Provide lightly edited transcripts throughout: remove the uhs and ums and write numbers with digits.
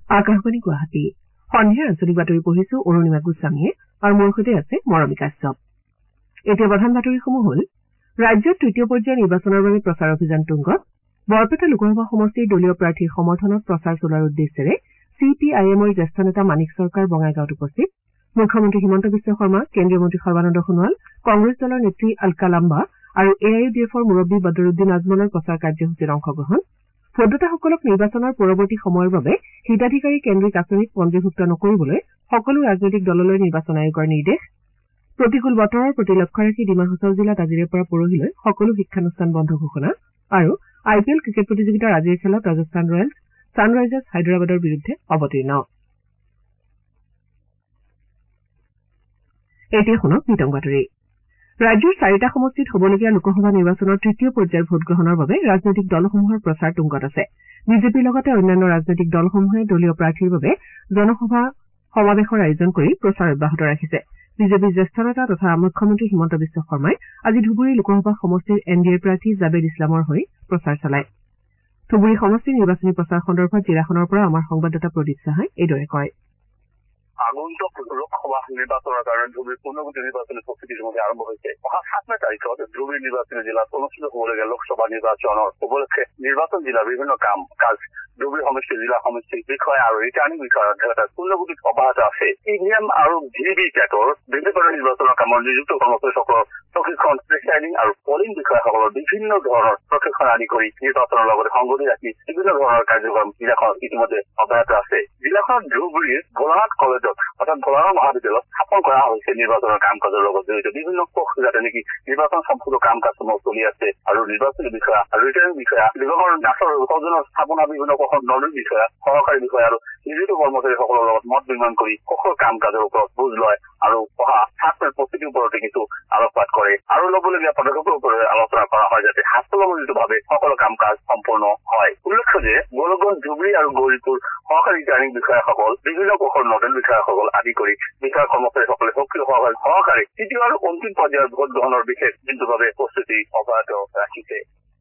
আকাশবাণী গুৱাহাটী সন্ধিয়া আঞ্চলিক বাতৰি পঢ়িছো অৰুণিমা গোস্বামীয়ে আৰু মোৰ সৈতে আছে মৰমী কাশ্যপ। এতিয়া প্ৰধান বাতৰিসমূহ হ'ল ৰাজ্যত তৃতীয় পৰ্যায়ৰ নিৰ্বাচনৰ বাবে প্ৰচাৰ অভিযান তুংগত। বৰপেটা লোকসভা সমষ্টিৰ দলীয় প্ৰাৰ্থীৰ সমৰ্থনত প্ৰচাৰ চলোৱাৰ উদ্দেশ্যেৰে CPIMৰ জ্যেষ্ঠ নেতা মানিক চৰকাৰ বঙাইগাঁৱত উপস্থিত। মুখ্যমন্ত্ৰী হিমন্ত বিশ্ব শৰ্মা, কেন্দ্ৰীয় মন্ত্ৰী সৰ্বানন্দ সোণোৱাল, কংগ্ৰেছ দলৰ নেত্ৰী আলকা লাম্বা আৰু AIUDFৰ মুৰব্বী বদৰুদ্দিন আজমলৰ প্ৰচাৰ কাৰ্যসূচীত অংশগ্ৰহণ। ভোটদাতাসকলক নিৰ্বাচনৰ পৰৱৰ্তী সময়ৰ বাবে হিতাধিকাৰী কেন্দ্ৰিক আঁচনিত পঞ্জীভুক্ত নকৰিবলৈ সকলো ৰাজনৈতিক দললৈ নিৰ্বাচন আয়োগৰ নিৰ্দেশ। প্ৰতিকূল বতৰৰ প্ৰতি লক্ষ্য ৰাখি ডিমা হাছাও জিলাত আজিৰে পৰা পৰহিলৈ সকলো শিক্ষানুষ্ঠান বন্ধ ঘোষণা। আৰু IPL ক্ৰিকেট প্ৰতিযোগিতাৰ আজিৰ খেলত ৰাজস্থান ৰয়েলছ ছানৰাইজাৰ্ছ হায়দৰাবাদৰ বিৰুদ্ধে অৱতীৰ্ণ। এতিয়া শুনক বিতং বাতৰি। ৰাজ্যৰ 4টা সমষ্টিত হ'বলগীয়া লোকসভা নিৰ্বাচনৰ তৃতীয় পৰ্যায়ৰ ভোটগ্ৰহণৰ বাবে ৰাজনৈতিক দলসমূহৰ প্ৰচাৰ তুংগত আছে। বিজেপিৰ লগতে অন্যান্য ৰাজনৈতিক দলসমূহে দলীয় প্ৰাৰ্থীৰ বাবে জনসভা সমাৱেশৰ আয়োজন কৰি প্ৰচাৰ অব্যাহত ৰাখিছে। বিজেপিৰ জ্যেষ্ঠ নেতা তথা মুখ্যমন্ত্ৰী হিমন্ত বিশ্ব শৰ্মাই আজি ধুবুৰী লোকসভা সমষ্টিৰ NDAৰ প্ৰাৰ্থী জাবেদ ইছলামৰ হৈ প্ৰচাৰ চলায়। ধুবুৰী সমষ্টিৰ নিৰ্বাচনী প্ৰচাৰ সন্দৰ্ভত জিলাখনৰ পৰা আমাৰ সংবাদদাতা প্ৰদীপ চাহাই এইদৰে কয়। আগন্তুক লোকসভা নিৰ্বাচনৰ কাৰণে ধুবুৰী পূৰ্ণগতি নিৰ্বাচনী প্ৰস্তুতি ইতিমধ্যে আৰম্ভ হৈছে। অহা 7 তাৰিখত ধুবুৰী নিৰ্বাচনী জিলাত অনুষ্ঠিত হ'বলগীয়া লোকসভা নিৰ্বাচনৰ উপলক্ষে নিৰ্বাচন জিলাৰ বিভিন্ন কাম কাজ ধুবুৰী সমষ্টি জিলা সমষ্টিৰ বিষয়া আৰু ৰিটাৰ্ণিং বিষয়াৰ অধ্যক্ষতাত পূৰ্ণগতিত অব্যাহত আছে। EVM আৰু VVPATৰ বিভিন্ন নিৰ্বাচনৰ কামত নিযুক্ত কৰ্মচাৰীসকলৰ প্ৰশিক্ষণ, প্ৰিচাইডিং আৰু পলিং বিষয়াসকলৰ বিভিন্ন ধৰণৰ প্ৰশিক্ষণ আদি কৰি নিৰ্বাচনৰ লগতে সংগতি ৰাখি বিভিন্ন ধৰণৰ কাৰ্যক্ৰম জিলাখনত ইতিমধ্যে অব্যাহত আছে। জিলাখনত ধুবুৰীৰ ভোলানাথ কলেজত অৰ্থাৎ ভোলানাথ মহাবিদ্যালয়ত স্থাপন কৰা হৈছে নিৰ্বাচনৰ কাম কাজৰ লগত জড়িত বিভিন্ন পক্ষ যাতে নেকি নিৰ্বাচন সম্পূৰ্ণ কাম কাজসমূহ চলি আছে আৰু নিৰ্বাচনী বিষয়া আৰু ৰিটাৰ্ণিং বিষয়া বিভাগৰ ডাক্তৰ সজনৰ স্থাপনা বিভিন্ন পক্ষৰ নদী বিষয়া, সহকাৰী বিষয়া আৰু নিযুক্ত কৰ্মচাৰীসকলৰ লগত মত বিনিময় কৰি কঠোৰ কাম কাজৰ ওপৰত বুজ লয় আৰু অহা 7 প্ৰস্তুতিৰ ওপৰতে কিছু আলোকপাত কৰে আৰু ল'বলগীয়া পদক্ষেপৰ ওপৰত আলোচনা কৰা হয় যাতে সাফল্যমণ্ডিতভাৱে সকলো কাম কাজ সম্পূৰ্ণ হয়। উল্লেখ্য যে গোলকগঞ্জ, ধুবুৰী আৰু গৌৰীপুৰ সহকাৰী ৰিটাৰ্ণিং বিষয়াসকল, বিভিন্ন পক্ষৰ নডেল বিষয়াসকল আদি কৰি বিষয়া কৰ্মচাৰীসকলে সক্ৰিয় সহকাৰে তৃতীয় আৰু অন্তিম পৰ্যায়ৰ ভোট গ্ৰহণৰ বিশেষ দিনটোভাৱে প্ৰস্তুতি অব্যাহত ৰাখিছে।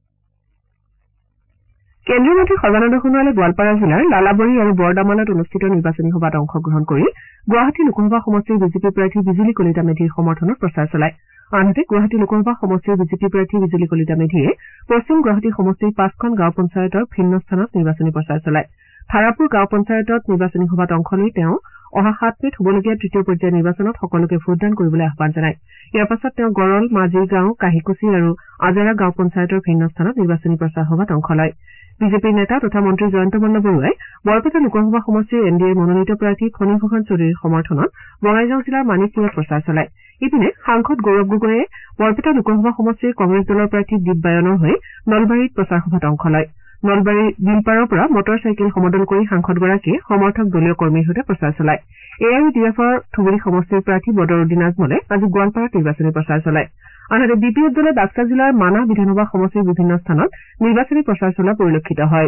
কেন্দ্ৰীয় মন্ত্ৰী সৰ্বানন্দ সোণোৱালে গোৱালপাৰা জিলাৰ লালাবৰী আৰু বৰদামানত অনুষ্ঠিত নিৰ্বাচনী সভাত অংশগ্ৰহণ কৰি গুৱাহাটী লোকসভা সমষ্টিৰ বিজেপি প্ৰাৰ্থী বিজুলী কলিতা মেধিৰ সমৰ্থনত প্ৰচাৰ চলায়। আনহাতে গুৱাহাটী লোকসভা সমষ্টিৰ বিজেপি প্ৰাৰ্থী বিজুলী কলিতা মেধিয়ে পশ্চিম গুৱাহাটী সমষ্টিৰ 5খন গাঁও পঞ্চায়তৰ ভিন্ন স্থানত নিৰ্বাচনী প্ৰচাৰ চলায়। ধাৰাপুৰ গাঁও পঞ্চায়তত নিৰ্বাচনী সভাত অংশ লৈ তেওঁ অহা 7 মেত হ'বলগীয়া তৃতীয় পৰ্যায়ৰ নিৰ্বাচনত সকলোকে ভোটদান কৰিবলৈ আহ্বান জনায়। ইয়াৰ পাছত তেওঁ গড়ল, মাজিৰ গাঁও, কাহিকুচি আৰু আজাৰা গাঁও পঞ্চায়তৰ ভিন্ন স্থানত নিৰ্বাচনী প্ৰচাৰ সভাত অংশ লয়। বিজেপিৰ নেতা তথা মন্ত্ৰী জয়ন্ত মল্ল বৰুৱাই বৰপেটা লোকসভা সমষ্টিৰ NDAৰ মনোনীত প্ৰাৰ্থী ফণীভূষণ চৌধুৰীৰ সমৰ্থনত বঙাইগাঁও জিলাৰ মানিকপুৰত প্ৰচাৰ চলায়। ইপিনে সাংসদ গৌৰৱ গগৈয়ে বৰপেটা লোকসভা সমষ্টিৰ কংগ্ৰেছ দলৰ প্ৰাৰ্থী দীপ বায়নৰ হৈ নলবাৰীত প্ৰচাৰ সভাত অংশ লয়। নলবাৰীৰ বিলপাৰৰ পৰা মটৰ চাইকেল সমদল কৰি সাংসদগৰাকীয়ে সমৰ্থক দলীয় কৰ্মীৰ সৈতে প্ৰচাৰ চলায়। AIUDFৰ ধুবুৰী সমষ্টিৰ প্ৰাৰ্থী বদৰুদ্দিন আজমলে আজি গোৱালপাৰাত নিৰ্বাচনী প্ৰচাৰ চলায়। আনহাতে BPF দলে বাক্সা জিলাৰ মানাহ বিধানসভা সমষ্টিৰ বিভিন্ন স্থানত নিৰ্বাচনী প্ৰচাৰ চলোৱা পৰিলক্ষিত হয়।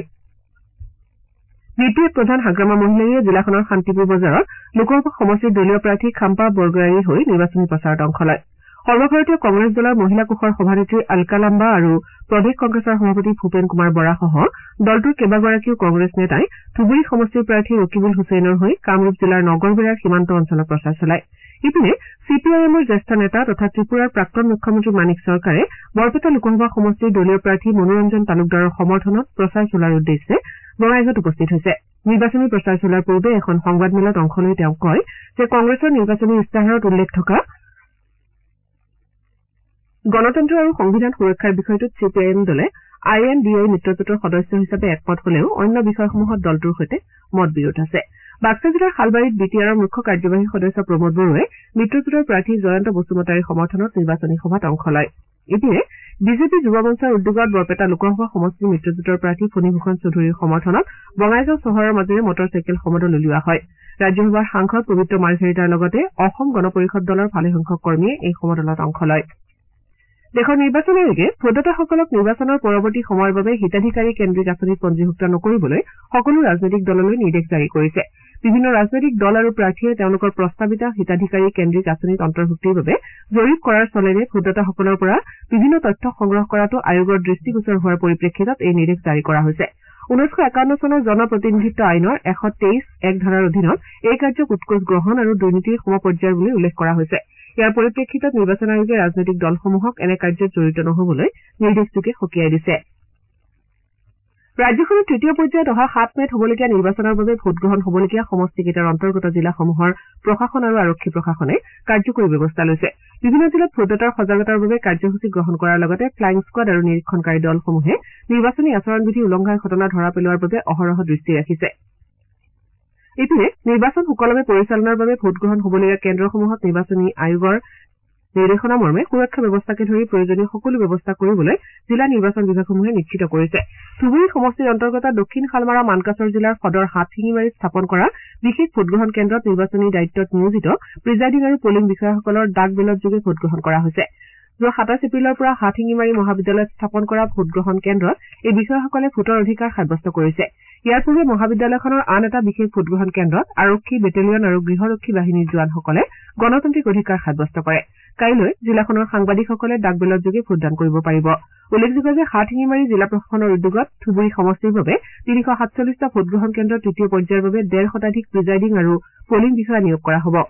BPF প্ৰধান হাগ্ৰামা মহিলাৰীয়ে জিলাখনৰ শান্তিপুৰ বজাৰত লোকসভা সমষ্টিৰ দলীয় প্ৰাৰ্থী খাম্পা বৰগয়াৰীৰ হৈ নিৰ্বাচনী প্ৰচাৰত অংশ লয়। সৰ্বভাৰতীয় কংগ্ৰেছ দলৰ মহিলা কোষৰ সভানেত্ৰী আলকা লাম্বা আৰু প্ৰদেশ কংগ্ৰেছৰ সভাপতি ভূপেন কুমাৰ বৰাসহ দলটোৰ কেইবাগৰাকীও কংগ্ৰেছ নেতাই ধুবুৰী সমষ্টিৰ প্ৰাৰ্থী ৰকিবুল হুছেইনৰ হৈ কামৰূপ জিলাৰ নগৰবেৰাৰ সীমান্ত অঞ্চলত প্ৰচাৰ চলায়। ইপিনে CPIMৰ জ্যেষ্ঠ নেতা তথা ত্ৰিপুৰাৰ প্ৰাক্তন মুখ্যমন্ত্ৰী মানিক চৰকাৰে বৰপেটা লোকসভা সমষ্টিৰ দলীয় প্ৰাৰ্থী মনোৰঞ্জন তালুকদাৰৰ সমৰ্থনত প্ৰচাৰ চলোৱাৰ উদ্দেশ্যে বঙাইগাঁৱত উপস্থিত হৈছে। নিৰ্বাচনী প্ৰচাৰ চলোৱাৰ পূৰ্বে এখন সংবাদমেলত অংশ লৈ তেওঁ কয় যে কংগ্ৰেছৰ নিৰ্বাচনী ইস্তাহাৰত উল্লেখ থকা গণতন্ত্ৰ আৰু সংবিধান সুৰক্ষাৰ বিষয়টোত CPIM দলে INDA মিত্ৰজোঁটৰ সদস্য হিচাপে একমত হলেও অন্য বিষয়সমূহত দলটোৰ সৈতে মতবিৰোধ আছে। বাক্সা জিলাৰ শালবাৰীত BTRৰ মুখ্য কাৰ্যবাহী সদস্য প্ৰমোদ বড়োৱে মিত্ৰজোঁটৰ প্ৰাৰ্থী জয়ন্ত বসুমতাৰীৰ সমৰ্থনত নিৰ্বাচনী সভাত অংশ লয়। ইপিনে বিজেপি যুৱ মঞ্চৰ উদ্যোগত বৰপেটা লোকসভা সমষ্টিৰ মিত্ৰজোঁটৰ প্ৰাৰ্থী ফণীভূষণ চৌধুৰীৰ সমৰ্থনত বঙাইগাঁও চহৰৰ মাজেৰে মটৰ চাইকেল সমদল উলিওৱা হয়। ৰাজ্যসভাৰ সাংসদ পবিত্ৰ মাৰ্ঘেৰিটাৰ লগতে অসম গণ পৰিষদ দলৰ ভালেসংখ্যক কৰ্মীয়ে এই সমদলত অংশ লয়। দেশৰ নিৰ্বাচন আয়োগে ভোটদাতাসকলক নিৰ্বাচনৰ পৰৱৰ্তী সময়ৰ বাবে হিতাধিকাৰী কেন্দ্ৰিক আঁচনিত পঞ্জীভুক্ত নকৰিবলৈ সকলো ৰাজনৈতিক দললৈ নিৰ্দেশ জাৰি কৰিছে। বিভিন্ন ৰাজনৈতিক দল আৰু প্ৰাৰ্থীয়ে তেওঁলোকৰ প্ৰস্তাৱিত হিতাধিকাৰী কেন্দ্ৰিক আঁচনিত অন্তৰ্ভুক্তিৰ বাবে জৰীপ কৰাৰ চলেৰে ভোটদাতাসকলৰ পৰা বিভিন্ন তথ্য সংগ্ৰহ কৰাটো আয়োগৰ দৃষ্টিগোচৰ হোৱাৰ পৰিপ্ৰেক্ষিতত এই নিৰ্দেশ জাৰি কৰা হৈছে। 1951 চনৰ জনপ্ৰতিনিধিত্ব আইনৰ 123(1) ধাৰাৰ অধীনত এই কাৰ্যক উৎকোচ গ্ৰহণ আৰু দুৰ্নীতিৰ সমপৰ্যায়ৰ বুলি উল্লেখ কৰা হৈছে। ইয়াৰ পৰিপ্ৰেক্ষিতত নিৰ্বাচন আয়োগে ৰাজনৈতিক দলসমূহক এনে কাৰ্যত জড়িত নহবলৈ নিৰ্দেশটোকে সকীয়াই দিছে। ৰাজ্যখনত তৃতীয় পৰ্যায়ত অহা 7 মেত হ'বলগীয়া নিৰ্বাচনৰ বাবে ভোটগ্ৰহণ হ'বলগীয়া সমষ্টিকেইটাৰ অন্তৰ্গত জিলাসমূহৰ প্ৰশাসন আৰু আৰক্ষী প্ৰশাসনে কাৰ্যকৰী ব্যৱস্থা লৈছে। বিভিন্ন জিলাত ভোটদাতাৰ সজাগতাৰ বাবে কাৰ্যসূচী গ্ৰহণ কৰাৰ লগতে ফ্লাইং স্কোৱাড আৰু নিৰীক্ষণকাৰী দলসমূহে নিৰ্বাচনী আচৰণবিধি উলংঘাৰ ঘটনা ধৰা পেলোৱাৰ বাবে অহৰহ দৃষ্টি ৰাখিছে। ইপিনে নিৰ্বাচন সুকলমে পৰিচালনাৰ বাবে ভোটগ্ৰহণ হ'বলগীয়া কেন্দ্ৰসমূহত নিৰ্বাচনী আয়োগৰ নিৰ্দেশনা মৰ্মে সুৰক্ষা ব্যৱস্থাকে ধৰি প্ৰয়োজনীয় সকলো ব্যৱস্থা কৰিবলৈ জিলা নিৰ্বাচন বিভাগসমূহে নিশ্চিত কৰিছে। ধুবুৰী সমষ্টিৰ অন্তৰ্গত দক্ষিণ শালমাৰা মানকাছৰ জিলাৰ সদৰ হাটশিঙিমাৰীত স্থাপন কৰা বিশেষ ভোটগ্ৰহণ কেন্দ্ৰত নিৰ্বাচনী দায়িত্বত নিয়োজিত প্ৰিজাইডিং আৰু পলিং বিষয়াসকলৰ ডাক বেলট যোগে ভোটগ্ৰহণ কৰা হৈছে। যোৱা 27 এপ্ৰিলৰ পৰা হাটশিঙিমাৰী মহাবিদ্যালয়ত স্থাপন কৰা ভোটগ্ৰহণ কেন্দ্ৰত এই বিষয়াসকলে ভোটৰ অধিকাৰ সাব্যস্ত কৰিছে। ইয়াৰ পূৰ্বে মহাবিদ্যালয়খনৰ আন এটা বিশেষ ভোটগ্ৰহণ কেন্দ্ৰত আৰক্ষী বেটেলিয়ন আৰু গৃহৰক্ষী বাহিনীৰ জোৱানসকলে গণতান্ত্ৰিক অধিকাৰ সাব্যস্ত কৰে। কাইলৈ জিলাখনৰ সাংবাদিকসকলে ডাক বেলট যোগে ভোটদান কৰিব পাৰিব। উল্লেখযোগ্য যে হাটশিঙিমাৰী জিলা প্ৰশাসনৰ উদ্যোগত ধুবুৰী সমষ্টিৰ বাবে 347টা ভোটগ্ৰহণ কেন্দ্ৰৰ তৃতীয় পৰ্যায়ৰ বাবে 1.5 শতাধিক প্ৰিজাইডিং আৰু পলিং বিষয়া নিয়োগ কৰা হ'ব।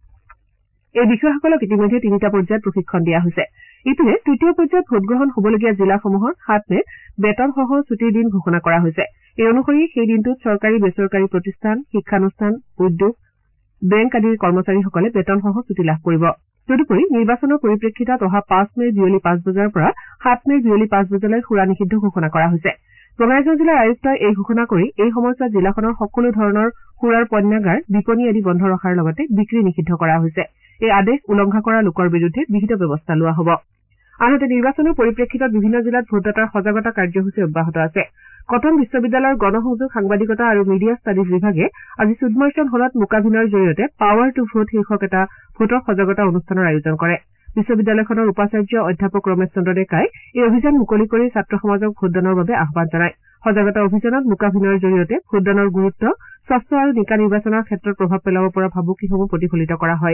এই বিষয়াসকলক ইতিমধ্যে 3টা পৰ্যায়ত প্ৰশিক্ষণ দিয়া হৈছে। ইপিনে তৃতীয় পৰ্যায়ত ভোটগ্ৰহণ হ'বলগীয়া জিলাসমূহৰ 7 মেত বেতনসহ ছুটিৰ দিন ঘোষণা কৰা হৈছে। এই অনুসৰি সেই দিনটোত চৰকাৰী বেচৰকাৰী প্ৰতিষ্ঠান, শিক্ষানুষ্ঠান, উদ্যোগ, বেংক আদিৰ কৰ্মচাৰীসকলে বেতনসহ ছুটি লাভ কৰিব। তদুপৰি নিৰ্বাচনৰ পৰিপ্ৰেক্ষিতত অহা 5 মেৰ বিয়লি 5 বজাৰ পৰা 7 মেৰ বিয়লি 5 বজালৈ সুৰা নিষিদ্ধ ঘোষণা কৰা হৈছে। বঙাইগাঁও জিলাৰ আয়ুক্তই এই ঘোষণা কৰি এই সময়ছোৱাত জিলাখনৰ সকলো ধৰণৰ সুৰাৰ পণ্যাগাৰ, বিপণী আদি বন্ধ ৰখাৰ লগতে বিক্ৰী নিষিদ্ধ কৰা হৈছে। এই আদেশ উলংঘা কৰা লোকৰ বিৰুদ্ধে বিহিত ব্যৱস্থা লোৱা হ'ব। আনহাতে নিৰ্বাচনৰ পৰিপ্ৰেক্ষিতত বিভিন্ন জিলাত ভোটদাতাৰ সজাগতা কাৰ্যসূচী অব্যাহত আছে। কটন বিশ্ববিদ্যালয়ৰ গণসংযোগ, সাংবাদিকতা আৰু মিডিয়া ষ্টাডিজ বিভাগে আজি সুদমাৰ্চন হলত মোকাভিনয়ৰ জৰিয়তে পাৱাৰ টু ভোট শীৰ্ষক এটা ভোটৰ সজাগতা অনুষ্ঠানৰ আয়োজন কৰে। বিশ্ববিদ্যালয়খনৰ উপাচাৰ্য অধ্যাপক ৰমেশ চন্দ্ৰ ডেকাই এই অভিযান মুকলি কৰি ছাত্ৰ সমাজক ভোটদানৰ বাবে আহ্বান জনায়। সজাগতা অভিযানত মোকাভিনয়ৰ জৰিয়তে ভোটদানৰ গুৰুত্ব, স্বচ্ছ আৰু নিকা নিৰ্বাচনৰ ক্ষেত্ৰত প্ৰভাৱ পেলাব পৰা ভাবুকিসমূহ প্ৰতিফলিত কৰা হয়।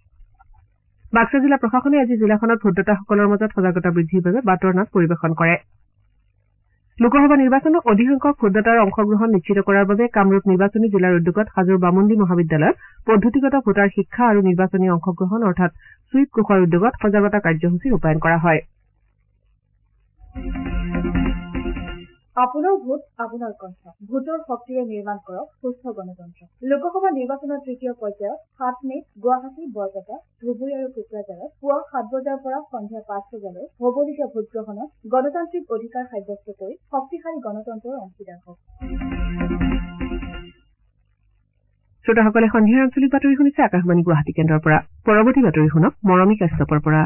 বাক্সা জিলা প্ৰশাসনে আজি জিলাখনত ভোটদাতাসকলৰ মাজত সজাগতা বৃদ্ধিৰ বাবে বাটৰ নাট পৰিৱেশন কৰে। লোকসভা নিৰ্বাচনত অধিকসংখ্যক ভোটদাতাৰ অংশগ্ৰহণ নিশ্চিত কৰাৰ বাবে কামৰূপ নিৰ্বাচনী জিলাৰ উদ্যোগত হাজোৰ বামুণ্ডী মহাবিদ্যালয়ত পদ্ধতিগত ভোটাৰ শিক্ষা আৰু নিৰ্বাচনী অংশগ্ৰহণ অৰ্থাৎ ছুইপ কোষৰ উদ্যোগত সজাগতা কাৰ্যসূচী ৰূপায়ণ কৰা হয়। আপোনাৰ ভোট আপোনাৰ কণ্ঠ। ভোটৰ শক্তিৰে নিৰ্মাণ কৰক সুস্থ গণতন্ত্ৰ। লোকসভা নিৰ্বাচনৰ তৃতীয় পৰ্যায়ত 7 মেত গুৱাহাটী, বৰপেটা, ধুবুৰী আৰু কোকৰাঝাৰত পুৱা 7 বজাৰ পৰা সন্ধিয়া 5 বজালৈ হ'বলগীয়া ভোটগ্ৰহণত গণতান্ত্ৰিক অধিকাৰ সাব্যস্ত কৰি শক্তিশালী গণতন্ত্ৰৰ অংশীদাৰ হওক। শ্ৰোতাসকলে সন্ধিয়াৰ আঞ্চলিক বাতৰি শুনিছে আকাশবাণী গুৱাহাটী কেন্দ্ৰৰ পৰা। পৰৱৰ্তী বাতৰি শুনক মৰমী কাশ্যপৰ পৰা।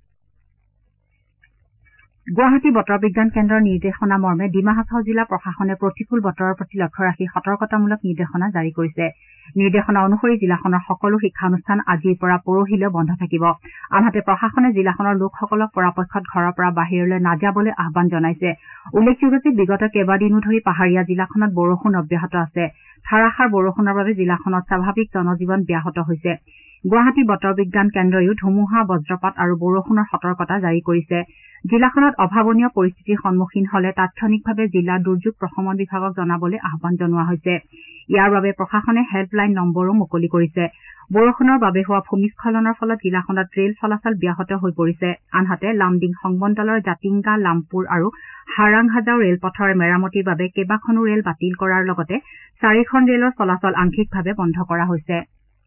গুৱাহাটী বতৰ বিজ্ঞান কেন্দ্ৰৰ নিৰ্দেশনা মৰ্মে ডিমা হাছাও জিলা প্ৰশাসনে প্ৰতিকূল বতৰৰ প্ৰতি লক্ষ্য ৰাখি সতৰ্কতামূলক নিৰ্দেশনা জাৰি কৰিছে। নিৰ্দেশনা অনুসৰি জিলাখনৰ সকলো শিক্ষানুষ্ঠান আজিৰ পৰা পৰহিলৈ বন্ধ থাকিব। আনহাতে প্ৰশাসনে জিলাখনৰ লোকসকলক পৰাপক্ষত ঘৰৰ পৰা বাহিৰলৈ নাযাবলৈ আহ্বান জনাইছে। উল্লেখযোগ্য যে বিগত কেইবাদিনো ধৰি পাহাৰীয়া জিলাখনত বৰষুণ অব্যাহত আছে। ধাৰাসাৰ বৰষুণৰ বাবে জিলাখনত স্বাভাৱিক জনজীৱন ব্যাহত হৈছে। গুৱাহাটী বতৰ বিজ্ঞান কেন্দ্ৰইও ধুমুহা, বজ্ৰপাত আৰু বৰষুণৰ সতৰ্কতা জাৰি কৰিছে। জিলাখনত অভাৱনীয় পৰিস্থিতিৰ সন্মুখীন হলে তাৎক্ষণিকভাৱে জিলা দুৰ্যোগ প্ৰশমন বিভাগক জনাবলৈ আহ্বান জনোৱা হৈছে। ইয়াৰ বাবে প্ৰশাসনে হেল্পলাইন নম্বৰো মুকলি কৰিছে। বৰষুণৰ বাবে হোৱা ভূমিস্খলনৰ ফলত জিলাখনত ৰেল চলাচল ব্যাহত হৈ পৰিছে। আনহাতে লামডিং সংমণ্ডলৰ জাতিংগা, লামপুৰ আৰু হাৰাংহাজাও ৰেলপথৰ মেৰামতিৰ বাবে কেইবাখনো ৰেল বাতিল কৰাৰ লগতে 4খন ৰেলৰ চলাচল আংশিকভাৱে বন্ধ কৰা হৈছে।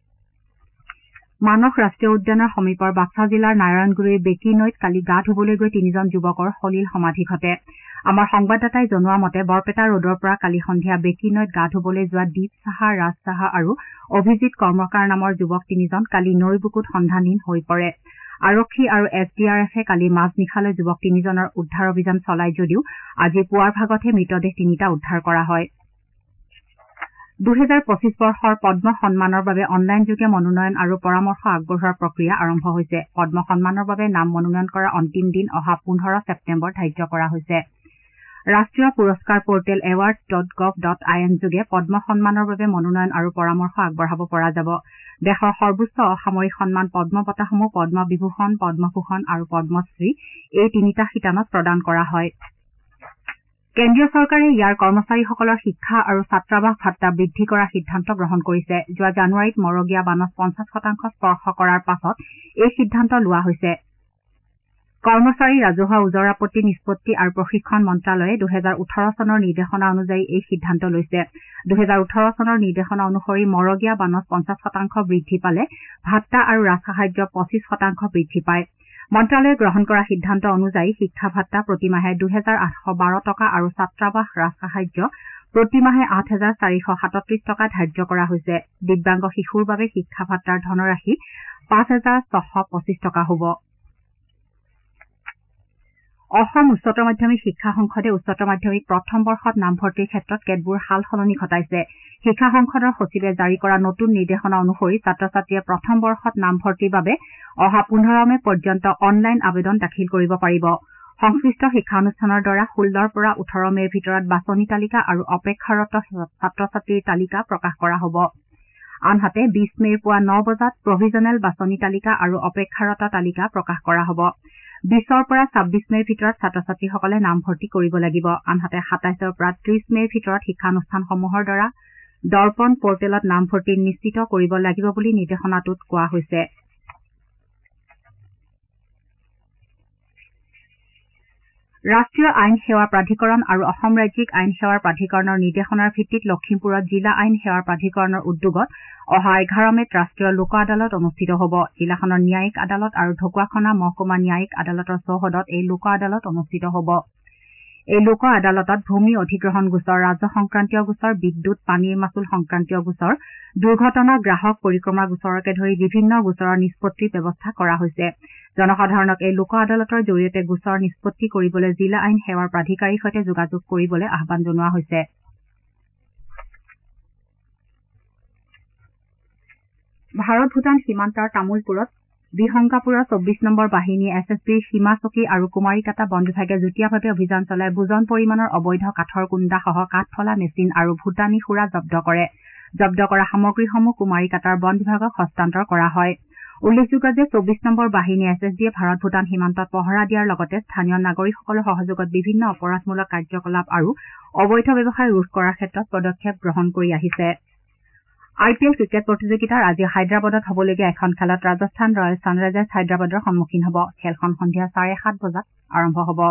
মানস ৰাষ্ট্ৰীয় উদ্যানৰ সমীপৰ বাক্সা জিলাৰ নাৰায়ণগুৰিৰ বেকী নৈত কালি গা ধুবলৈ গৈ 3জন যুৱকৰ সলিল সমাধি ঘটে। আমাৰ সংবাদদাতাই জনোৱা মতে বৰপেটা ৰোডৰ পৰা কালি সন্ধিয়া বেকী নৈত গা ধুবলৈ যোৱা দীপ সাহা, ৰাজ সাহা আৰু অভিজিৎ কৰ্মকাৰ নামৰ যুৱক 3জন কালি নৈৰ বুকুত সন্ধানহীন হৈ পৰে। আৰক্ষী আৰু SDRFে কালি মাজনিশালৈ যুৱক 3জনৰ উদ্ধাৰ অভিযান চলাই যদিও আজি পুৱাৰ ভাগতহে মৃতদেহ 3টা উদ্ধাৰ কৰা হয়। 2025 বৰ্ষৰ পদ্ম সন্মানৰ বাবে অনলাইনযোগে মনোনয়ন আৰু পৰামৰ্শ আগবঢ়োৱাৰ প্ৰক্ৰিয়া আৰম্ভ হৈছে। পদ্ম সন্মানৰ বাবে নাম মনোনয়ন কৰাৰ অন্তিম দিন অহা 15 ছেপ্টেম্বৰ ধাৰ্য কৰা হৈছে। ৰাষ্ট্ৰীয় পুৰস্কাৰ পৰ্টেল awards.gov.in যোগে পদ্ম সন্মানৰ বাবে মনোনয়ন আৰু পৰামৰ্শ আগবঢ়াব পৰা যাব। দেশৰ সৰ্বোচ্চ অসামৰিক সন্মান পদ্ম বঁটাসমূহ পদ্ম বিভূষণ, পদ্মভূষণ আৰু পদ্মশ্ৰী এই 3টা শিতানত প্ৰদান কৰা হয়। কেন্দ্ৰীয় চৰকাৰে ইয়াৰ কৰ্মচাৰীসকলৰ শিক্ষা আৰু ছাত্ৰাবাস ভাট্টা বৃদ্ধি কৰাৰ সিদ্ধান্ত গ্ৰহণ কৰিছে। যোৱা জানুৱাৰীত মৰগীয়া বানত 50% স্পৰ্শ কৰাৰ পাছত এই সিদ্ধান্ত লোৱা হৈছে। কৰ্মচাৰী ৰাজহুৱা ওজৰাপত্তি নিষ্পত্তি আৰু প্ৰশিক্ষণ মন্ত্ৰালয়ে 2018 চনৰ নিৰ্দেশনা অনুযায়ী এই সিদ্ধান্ত লৈছে। 2018 চনৰ নিৰ্দেশনা অনুসৰি মৰগীয়া বানত 50% বৃদ্ধি পালে ভাট্টা আৰু ৰাজসাহায্য 25% বৃদ্ধি পায়। মন্ত্ৰালয়ে গ্ৰহণ কৰা সিদ্ধান্ত অনুযায়ী শিক্ষা ভাট্টা প্ৰতিমাহে 2,812 টকা আৰু ছাত্ৰাবাস ৰাজসাহায্য প্ৰতিমাহে 8,437 টকা ধাৰ্য কৰা হৈছে। দিব্যাংগ শিশুৰ বাবে শিক্ষা ভাট্টাৰ ধনৰাশি 5,625 টকা হ'ব। অসম উচ্চতৰ মাধ্যমিক শিক্ষা সংসদে উচ্চতৰ মাধ্যমিক প্ৰথম বৰ্ষত নামভৰ্তিৰ ক্ষেত্ৰত কেতবোৰ সাল সলনি ঘটাইছে। শিক্ষা সংসদৰ সচিবে জাৰি কৰা নতুন নিৰ্দেশনা অনুসৰি ছাত্ৰ ছাত্ৰীয়ে প্ৰথম বৰ্ষত নামভৰ্তিৰ বাবে অহা 15 মে পৰ্যন্ত অনলাইন আবেদন দাখিল কৰিব পাৰিব। সংশ্লিষ্ট শিক্ষানুষ্ঠানৰ দ্বাৰা 16 পৰা 18 মেৰ ভিতৰত বাছনি তালিকা আৰু অপেক্ষাৰত ছাত্ৰ ছাত্ৰীৰ তালিকা প্ৰকাশ কৰা হ'ব। আনহাতে 20 মেৰ পুৱা 9 বজাত প্ৰভিজনেল বাছনি তালিকা আৰু অপেক্ষাৰত তালিকা প্ৰকাশ কৰা হ'ব। 20 পৰা 26 মেৰ ভিতৰত ছাত্ৰ ছাত্ৰীসকলে নামভৰ্তি কৰিব লাগিব। আনহাতে 27 পৰা 30 মেৰ ভিতৰত শিক্ষানুষ্ঠানসমূহৰ দ্বাৰা দৰ্পণ পৰ্টেলত নামভৰ্তি নিশ্চিত কৰিব লাগিব বুলি নিৰ্দেশনাটোত কোৱা হৈছে। ৰাষ্ট্ৰীয় আইন সেৱা প্ৰাধিকৰণ আৰু অসম ৰাজ্যিক আইন সেৱাৰ প্ৰাধিকৰণৰ নিৰ্দেশনাৰ ভিত্তিত লখিমপুৰত জিলা আইন সেৱাৰ প্ৰাধিকৰণৰ উদ্যোগত অহা 11 মেত ৰাষ্ট্ৰীয় লোক আদালত অনুষ্ঠিত হ'ব। জিলাখনৰ ন্যায়িক আদালত আৰু ঢকুৱাখনা মহকুমা ন্যায়িক আদালতৰ চৌহদত এই লোক আদালত অনুষ্ঠিত হ'ব। এই লোক আদালতত ভূমি অধিগ্ৰহণ গোচৰ, ৰাজহ সংক্ৰান্তীয় গোচৰ, বিদ্যুৎ পানীৰ মাচুল সংক্ৰান্তীয় গোচৰ, দুৰ্ঘটনা গ্ৰাহক পৰিক্ৰমা গোচৰকে ধৰি বিভিন্ন গোচৰৰ নিষ্পত্তিৰ ব্যৱস্থা কৰা হৈছে। জনসাধাৰণক এই লোক আদালতৰ জৰিয়তে গোচৰ নিষ্পত্তি কৰিবলৈ জিলা আইন সেৱাৰ প্ৰাধিকাৰীৰ সৈতে যোগাযোগ কৰিবলৈ আহ্বান জনোৱা হৈছে। ভাৰত ভূটান সীমান্তৰ তামুলপুৰত বিহংগাপুৰৰ 24 নম্বৰ বাহিনী SSBৰ সীমা চকী আৰু কুমাৰীকাটা বন বিভাগে যুটীয়াভাৱে অভিযান চলাই বুজন পৰিমাণৰ অবৈধ কাঠৰ কুণ্ডাসহ কাঠফলা মেচিন আৰু ভূটানী সুৰা জব্দ কৰে। জব্দ কৰা সামগ্ৰীসমূহ কুমাৰীকাটাৰ বন বিভাগক হস্তান্তৰ কৰা হয়। উল্লেখযোগ্য যে 24 নম্বৰ বাহিনী SSBয়ে ভাৰত ভূটান সীমান্তত পহৰা দিয়াৰ লগতে স্থানীয় নাগৰিকসকলৰ সহযোগত বিভিন্ন অপৰাধমূলক কাৰ্যকলাপ আৰু অবৈধ ব্যৱসায় ৰোধ কৰাৰ ক্ষেত্ৰত পদক্ষেপ গ্ৰহণ কৰি আহিছে। IPL ক্ৰিকেট প্ৰতিযোগিতাৰ আজি হায়দৰাবাদত হ'বলগীয়া এখন খেলত ৰাজস্থান ৰয়েলছ ছানৰাইজাৰ্ছ হায়দৰাবাদৰ সন্মুখীন হ'ব। খেলখন সন্ধিয়া 7:30 বজাত আৰম্ভ হ'ব।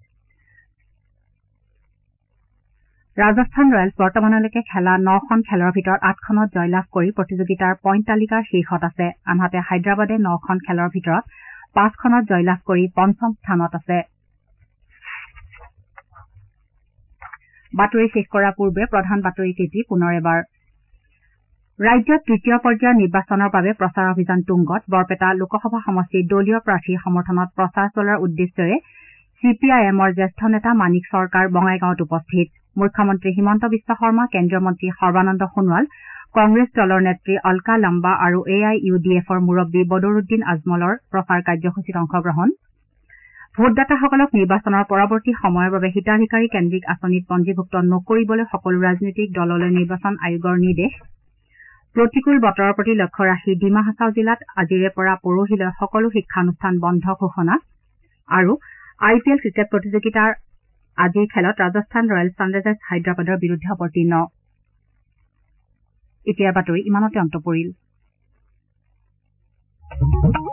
ৰাজস্থান ৰয়েলছ বৰ্তমানলৈকে খেলা 9খন খেলৰ ভিতৰত 8খনত জয়লাভ কৰি প্ৰতিযোগিতাৰ পইণ্ট তালিকাৰ শীৰ্ষত আছে। আনহাতে হায়দৰাবাদে 9খন খেলৰ ভিতৰত 5খনত জয়লাভ কৰি পঞ্চম স্থানত আছে। বাতৰি শেষ কৰাৰ পূৰ্বে প্ৰধান বাতৰি কেইটি পুনৰ এবাৰ। ৰাজ্যত তৃতীয় পৰ্যায়ৰ নিৰ্বাচনৰ বাবে প্ৰচাৰ অভিযান তুংগত। বৰপেটা লোকসভা সমষ্টিৰ দলীয় প্ৰাৰ্থীৰ সমৰ্থনত প্ৰচাৰ চলোৱাৰ উদ্দেশ্যেৰে CPIMৰ জ্যেষ্ঠ নেতা মাণিক চৰকাৰ বঙাইগাঁৱত উপস্থিত। মুখ্যমন্ত্ৰী হিমন্ত বিশ্ব শৰ্মা, কেন্দ্ৰীয় মন্ত্ৰী সৰ্বানন্দ সোণোৱাল, কংগ্ৰেছ দলৰ নেত্ৰী অলকা লাম্বা আৰু AIUDFৰ মুৰব্বী বদৰুদ্দিন আজমলৰ প্ৰচাৰ কাৰ্যসূচীত অংশগ্ৰহণ। ভোটদাতাসকলক নিৰ্বাচনৰ পৰৱৰ্তী সময়ৰ বাবে হিতাধিকাৰী কেন্দ্ৰিক আঁচনিত পঞ্জীভুক্ত নকৰিবলৈ সকলো ৰাজনৈতিক দললৈ নিৰ্বাচন আয়োগৰ নিৰ্দেশ। প্ৰতিকূল বতৰৰ প্ৰতি লক্ষ্য ৰাখি ডিমা হাছাও জিলাত আজিৰে পৰা পৰহিলৈ সকলো শিক্ষানুষ্ঠান বন্ধ ঘোষণা। আৰু IPL ক্ৰিকেট প্ৰতিযোগিতাৰ আজিৰ খেলত ৰাজস্থান ৰয়েলছ ছানৰাইজাৰ্ছ হায়দৰাবাদৰ বিৰুদ্ধে অৱতীৰ্ণ। এতিয়াৰ বাতৰি ইমানতে অন্ত পৰিল।